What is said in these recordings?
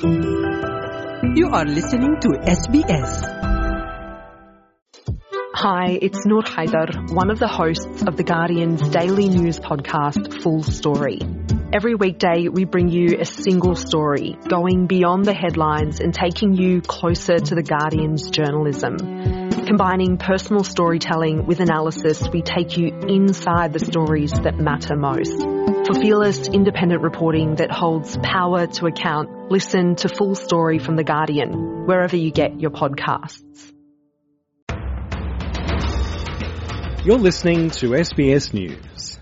You are listening to SBS. Hi, it's Noor Haider, one of the hosts of The Guardian's daily news podcast, Full Story. Every weekday, we bring you a single story, going beyond the headlines and taking you closer to The Guardian's journalism. Combining personal storytelling with analysis, we take you inside the stories that matter most. For fearless, independent reporting that holds power to account, listen to Full Story from The Guardian, wherever you get your podcasts. You're listening to SBS News.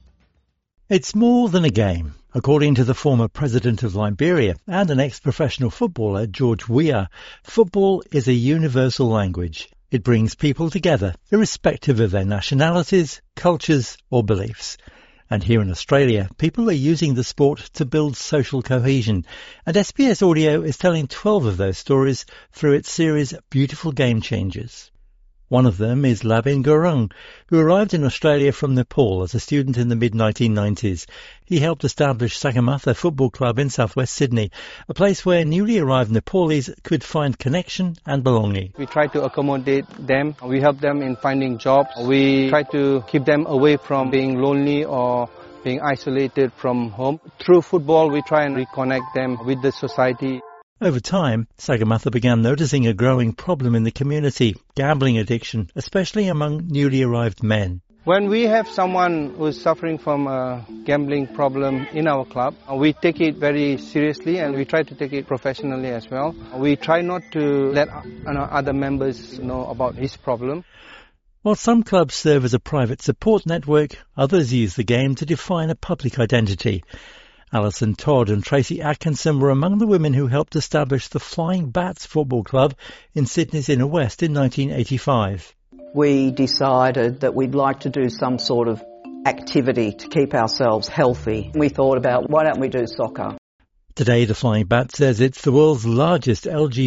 It's more than a game. According to the former president of Liberia and an ex-professional footballer, George Weah, football is a universal language. It brings people together, irrespective of their nationalities, cultures or beliefs. And here in Australia, people are using the sport to build social cohesion. And SBS Audio is telling 12 of those stories through its series Beautiful Game Changers. One of them is Labin Gurung, who arrived in Australia from Nepal as a student in the mid-1990s. He helped establish Sagamatha Football Club in southwest Sydney, a place where newly arrived Nepalese could find connection and belonging. We try to accommodate them. We help them in finding jobs. We try to keep them away from being lonely or being isolated from home. Through football, we try and reconnect them with the society. Over time, Sagamatha began noticing a growing problem in the community, gambling addiction, especially among newly arrived men. When we have someone who is suffering from a gambling problem in our club, we take it very seriously and we try to take it professionally as well. We try not to let other members know about his problem. While some clubs serve as a private support network, others use the game to define a public identity. Alison Todd and Tracy Atkinson were among the women who helped establish the Flying Bats Football Club in Sydney's Inner West in 1985. We decided that we'd like to do some sort of activity to keep ourselves healthy. We thought about, why don't we do soccer? Today, the Flying Bat says it's the world's largest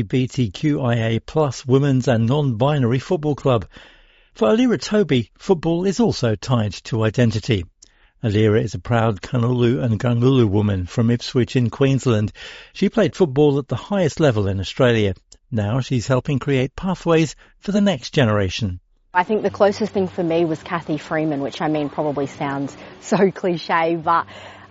LGBTQIA plus women's and non-binary football club. For Alira Toby, football is also tied to identity. Alira is a proud Kanulu and Gangulu woman from Ipswich in Queensland. She played football at the highest level in Australia. Now she's helping create pathways for the next generation. I think the closest thing for me was Kathy Freeman, which I mean probably sounds so cliche, but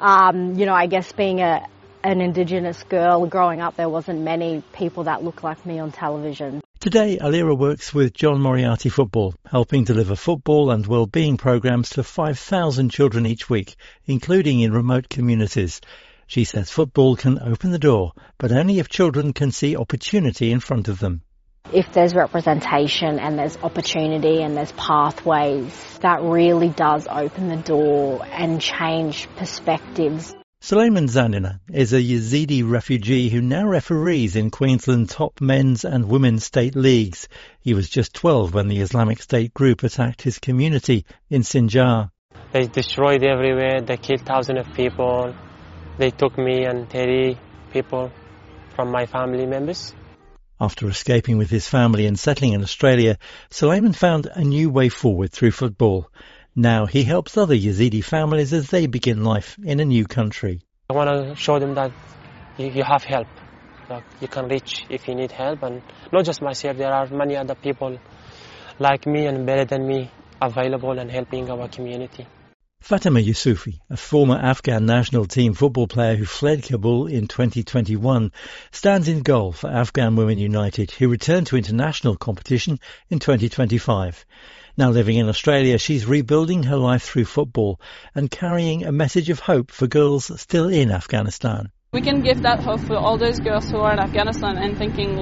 I guess being an Indigenous girl growing up, there wasn't many people that looked like me on television. Today, Alira works with John Moriarty Football, helping deliver football and well-being programs to 5,000 children each week, including in remote communities. She says football can open the door, but only if children can see opportunity in front of them. If there's representation and there's opportunity and there's pathways, that really does open the door and change perspectives. Suleiman Zanina is a Yazidi refugee who now referees in Queensland's top men's and women's state leagues. He was just 12 when the Islamic State group attacked his community in Sinjar. They destroyed everywhere. They killed thousands of people. They took me and 30 people from my family members. After escaping with his family and settling in Australia, Suleiman found a new way forward through football. Now he helps other Yazidi families as they begin life in a new country. I want to show them that you have help. Like you can reach if you need help, and not just myself, there are many other people like me and better than me available and helping our community. Fatima Yusufi, a former Afghan national team football player who fled Kabul in 2021, stands in goal for Afghan Women United, who returned to international competition in 2025. Now living in Australia, she's rebuilding her life through football and carrying a message of hope for girls still in Afghanistan. We can give that hope for all those girls who are in Afghanistan and thinking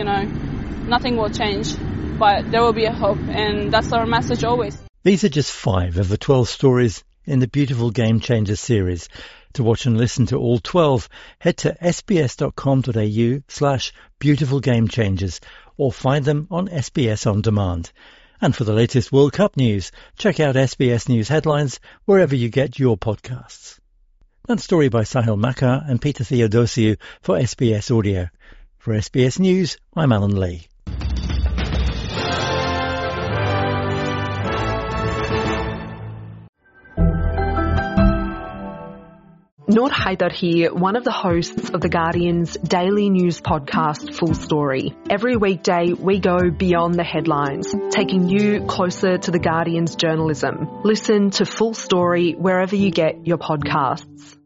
nothing will change, but there will be a hope, and that's our message always. These are just 5 of the 12 stories in the Beautiful Game Changers series. To watch and listen to all 12, head to sbs.com.au/beautifulgamechangers or find them on SBS On Demand. And for the latest World Cup news, check out SBS News headlines wherever you get your podcasts. That story by Sahil Makar and Peter Theodosiou for SBS Audio. For SBS News, I'm Alan Lee. Noor Haidar here, one of the hosts of The Guardian's daily news podcast, Full Story. Every weekday, we go beyond the headlines, taking you closer to The Guardian's journalism. Listen to Full Story wherever you get your podcasts.